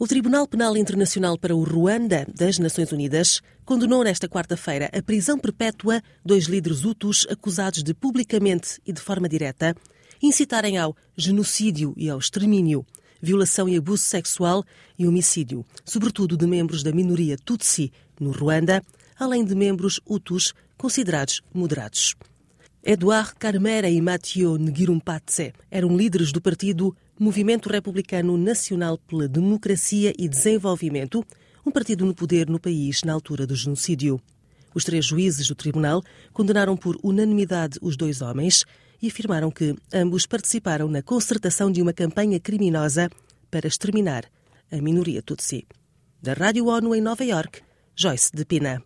O Tribunal Penal Internacional para o Ruanda das Nações Unidas condenou nesta quarta-feira a prisão perpétua 2 líderes hutus acusados de publicamente e de forma direta incitarem ao genocídio e ao extermínio, violação e abuso sexual e homicídio, sobretudo de membros da minoria Tutsi no Ruanda, além de membros hutus considerados moderados. Edouard Karmera e Mathieu Nguirumpadze eram líderes do partido Movimento Republicano Nacional pela Democracia e Desenvolvimento, um partido no poder no país na altura do genocídio. Os 3 juízes do tribunal condenaram por unanimidade os 2 homens e afirmaram que ambos participaram na concertação de uma campanha criminosa para exterminar a minoria Tutsi. Da Rádio ONU em Nova Iorque, Joyce de Pina.